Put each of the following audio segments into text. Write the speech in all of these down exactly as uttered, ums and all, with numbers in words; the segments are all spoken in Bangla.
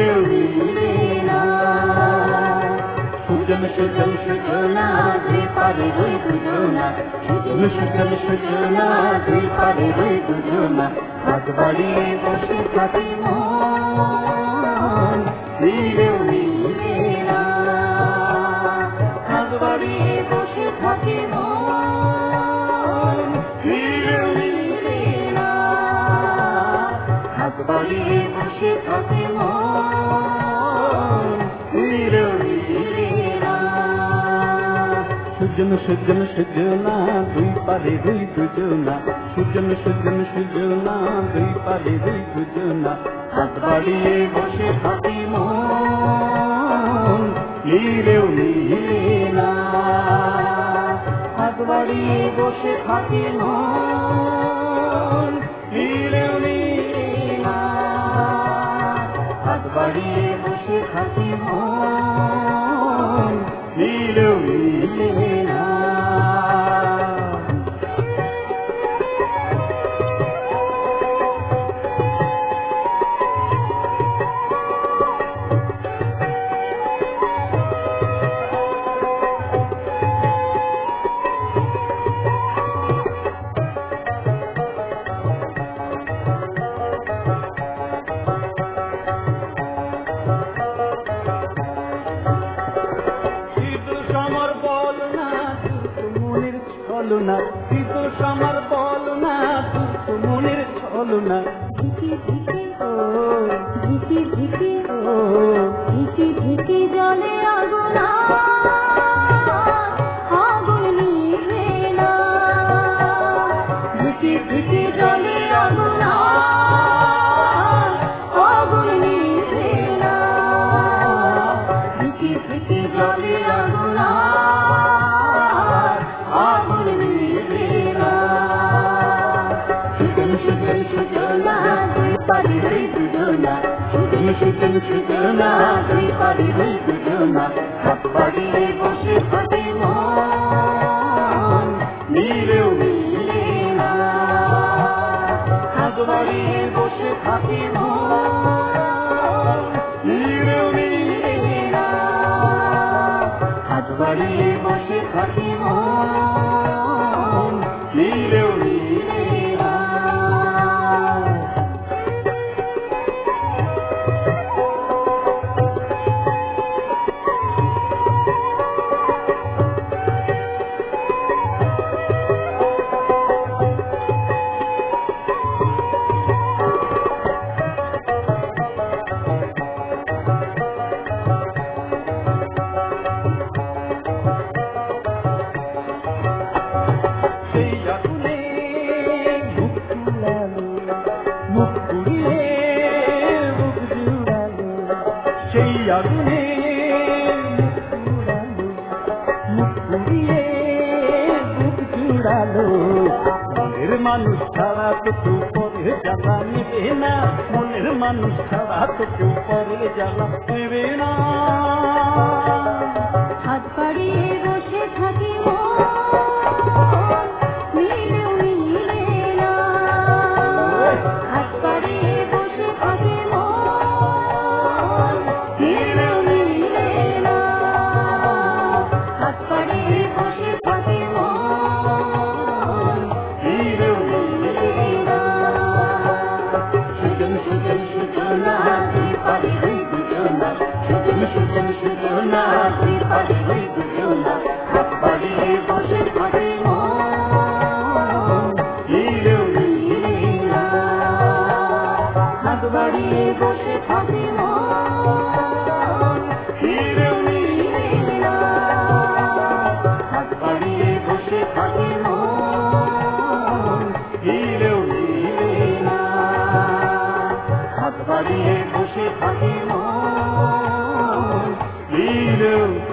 নীলেও মিলে না। সুজন সুজন সুজনা দুই পারে দুই দুজনা, সুজন সুজন সুজনা দুই পারে দুই দুজনা, হাত বাড়িয়ে বসে থাকি মন নীলেও মিলে না। হাত বাড়িয়ে বসে থাকি মন নীলেও মিলে না। হাত বাড়িয়ে বসে থাকি মন নীলেও মিলে না। সুজন সুজন সুজনা দুই পারে দুই দুজনা, সুজন সুজন সুজনা দুই পারে দুই দুজনা, হাত বাড়িয়ে বসে থাকি মন নীলেও মিলে না। হাত বাড়িয়ে বসে থাকি মন নীলেও মিলে না। হাত বাড়িয়ে বসে থাকি মন নীলেও মিলে না। না বিদোষ আমার বল না, তুই মনের ছল না। ঝিকি ঝিকি ও ঝিকি ঝিকি ও ঝিকি ঝিকি জলে আগুন, আগুন নিভে না। ঝিকি ঝিকি জলে আগুন, আগুন নিভে না। ঝিকি ঝিকি জলে আগুন, আগুন নিভে না। সুজন সুজন সুজনা দুই পারে দুই দুজনা, সুজন সুজন সুজনা দুই পারে দুই দুজনা, হাত বাড়িয়ে বসে থাকি মন নীলেও মিলে না। হাত বাড়িয়ে বসে থাকি মন নীলেও মিলে না। হাত বাড়িয়ে বসে থাকি মন নীলেও মিলে না। সেই আগুনে মুখ পুড়িয়ে বুক জুড়ালো। মনের মানুষ ছাড়া তো কেউ পরে জ্বালা নেবে না, মনের মানুষ ছাড়া তো কেউ পরে জ্বালা নেবে না। হাত বাড়িয়ে বসে থাকি নীলেও মিলে না। হাত বাড়িয়ে বসে থাকি নীলেও মিলে না। হাত বাড়িয়ে বসে থাকি নীলেও মিলে না। সুজন সুজন সুজনা দুই পারে দুই দুজনা, সুজন সুজন সুজনা দুই পারে দুই দুজনা, হাত বাড়িয়ে বসে থাকি নীলেও মিলে না। হাত বাড়িয়ে বসে থাকি নীলেও মিলে না। হাত বাড়িয়ে বসে থাকি নীলেও মিলে না। হাত বাড়িয়ে বসে থাকি নীলেও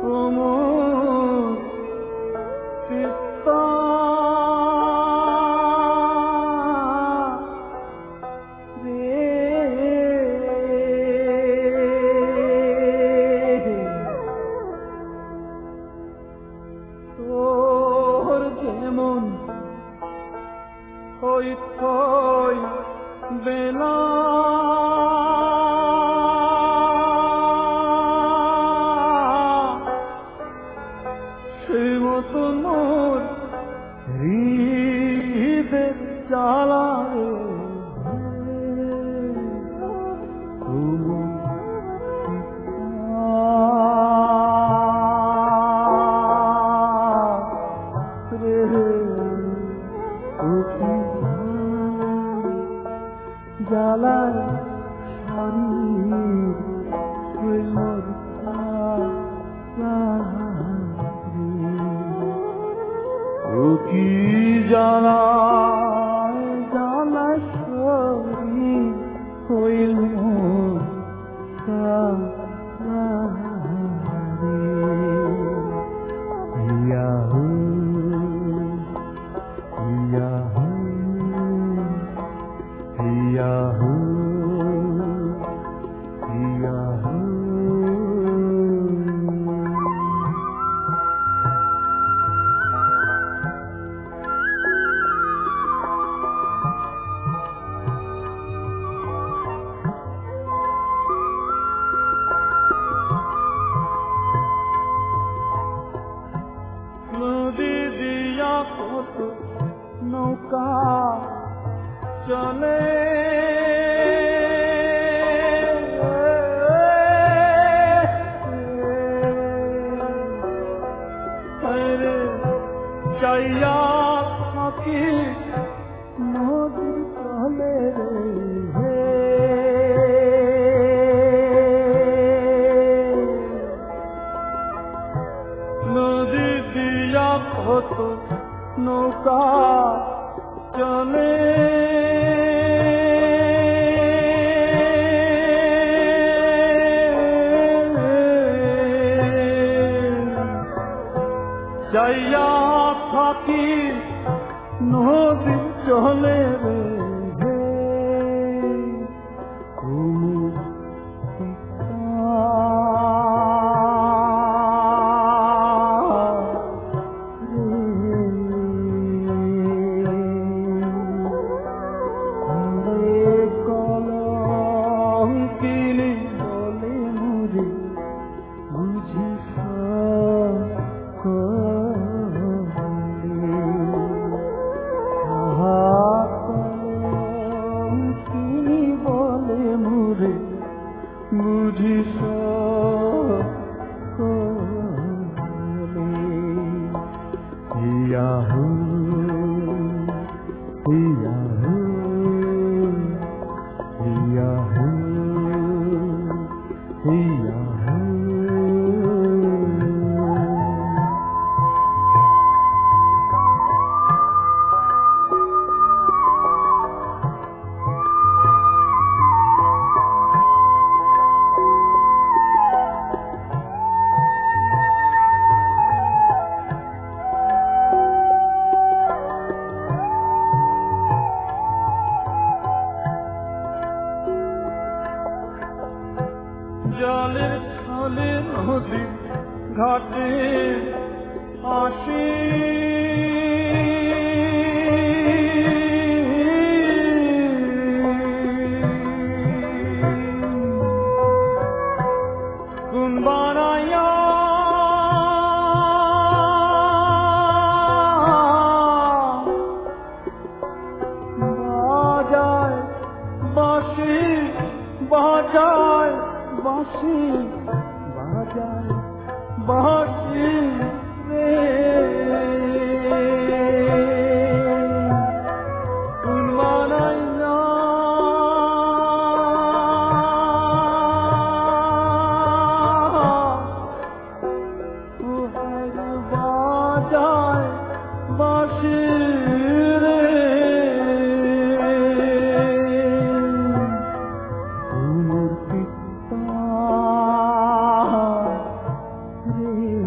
रे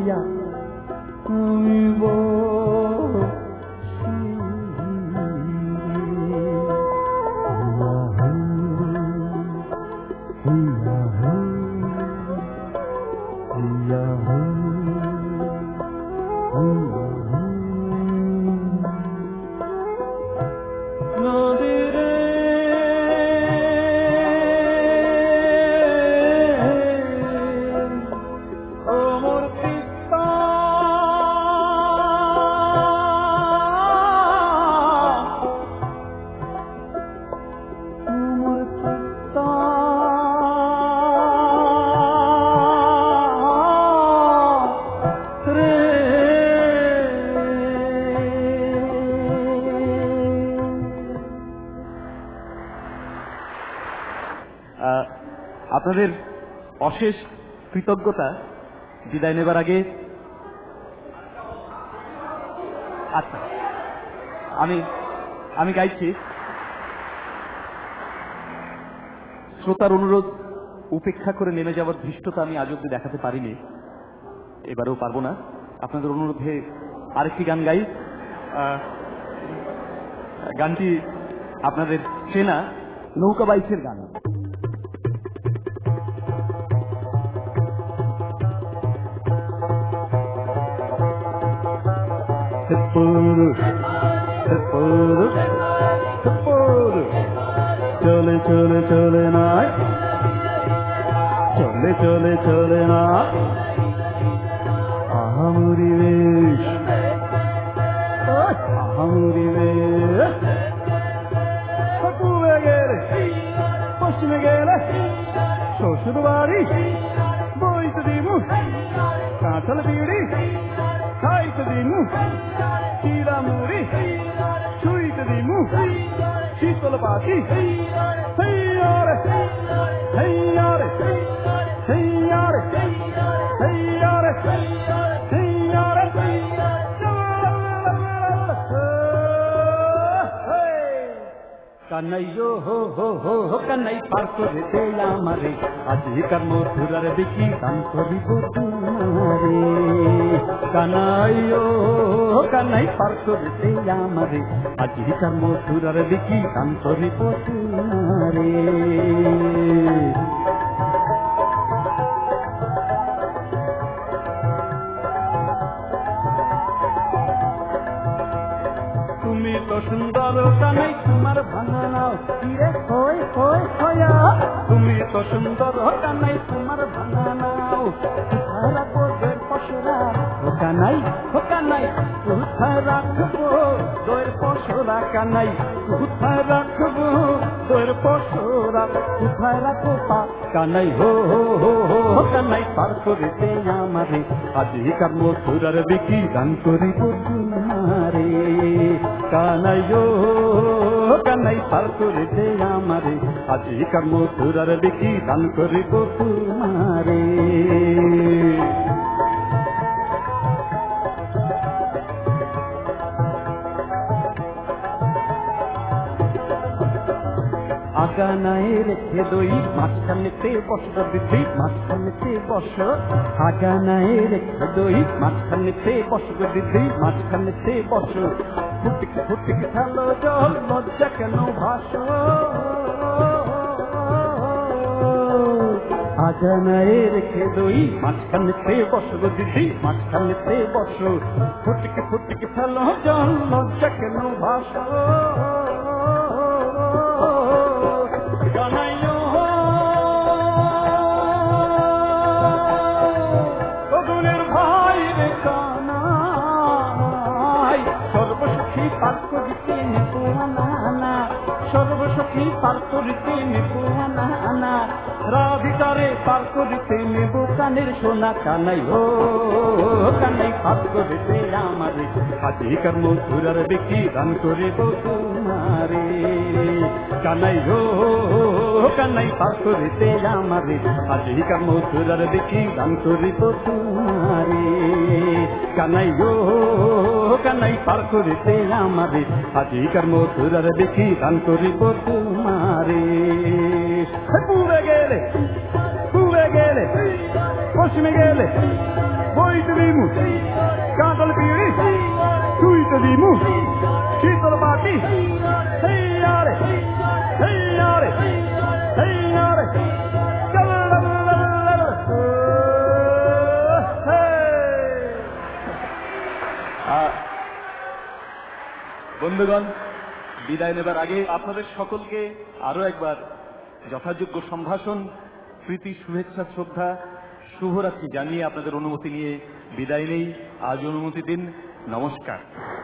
করিয়া আমি আপনাদের অশেষ কৃতজ্ঞতা বিদায় নেবার আগে আচ্ছা আমি আমি গাইছি শ্রোতার অনুরোধ উপেক্ষা করে নেমে যাওয়ার ধৃষ্টতা আমি আজ অব্দি দেখাতে পারিনি, এবারেও পারবো না। আপনাদের অনুরোধে আরেকটি গান গাই। গানটি আপনাদের চেনা নৌকা বাইচের গান। চলে চলে চলে না চলে চলে চলে না আহামরি বেশ আহামরি বেশ পূবে গেলে পশ্চিমে গেলে শ্বশুর বাড়ি বইতে দিমু কাঁঠাল বিড়ি খাইতে দিমু চিরা মুড়ি ছুঁইতে দিমু শীতল পাখি হেয়ারে হেয়ারে হেয়ারে হেয়ারে হেয়ারে কানাইয়ো হো হো হো হো কানাই পার করে দে আমারে আজিকার মধুরার দেখি দান করিব তোমারে কানাইয়ো কানাই পার করে দে আমারে আজিকার মধুরার দেখি দান করিব তোমারে তুমি তো সুন্দর কানাই তোমার ভাঙা নাও কিরে হই হই হয়া তুমি তো সুন্দর কানাই তোমার ভাঙা নাও সারা গোদের পশরা ও কানাই ও কানাই কোথায় রাখবো দোয়ের পশরা কানাই কোথায় রাখবো দোয়ের পশরা কোথায় রাখবো পা কানাই হো হো হো হো কানাই পার করে দে আমারে আজিকার মধুরার দেখি গান করিব তোমারে কানাইয়ো কানাই পার করে দে আমারে আজিকার মধুরার দেখি গান করিব তোমারে আগানায় রেখে দই মাঝখানেতে বসো দিদি মাঝখানেতে বসো আগানায় রেখে দই মাঝখানেতে বসো দিদি মাঝখানেতে বসো ফুটিক ফুটিক ঢালো জল লজ্জা কেন ভাসো আগানায় রেখে দই মাঝখানেতে বসো দিদি মাঝখানেতে বসো ফুটিক ফুটিক ঢালো জল লজ্জা কেন ভাসো সর্বসখী পার করিতে নিপুয়ানা সর্বসখী পার করিতে নিপুয়ানা রাধিকারে পার করিতে নেব কানের সোনা কানাই ও কানাই পার করিতে আমারে আজিকার মধুরার দেখি দান করিব তোমারে কানাই ও কানাই পার করিতে আমারে আজিকার মধুরার দেখি দান করিব তোমারে কানাই ও কানাই পার করিতে আমারে আজিকার মধুরার দেখি দান করিব তোমারে পূবে গেলে পূবে গেলে পশ্চিমে গেলে বই তো দিমু কাঁঠাল বিড়ি তুই তো দিমু শীতল বাটি হেইয়া রে হেইয়া রে হেইয়া রে বন্ধুগণ, বিদায় নেবার আগে আপনাদের সকলকে আরো একবার যথাযোগ্য সম্ভাষণ, প্রীতি, শুভেচ্ছা, শ্রদ্ধা, শুভরাত্রি জানিয়ে আপনাদের অনুমতি নিয়ে বিদায় নেই। আজ অনুমতি দিন। নমস্কার।